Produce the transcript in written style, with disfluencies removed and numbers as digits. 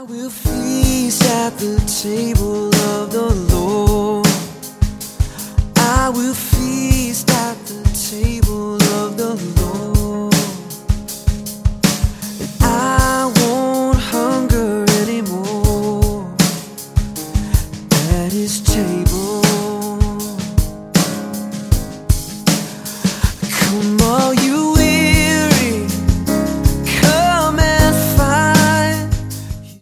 will feast at the table of the Lord. I will feast at the table of the Lord. And I won't hunger anymore at his table. Come all you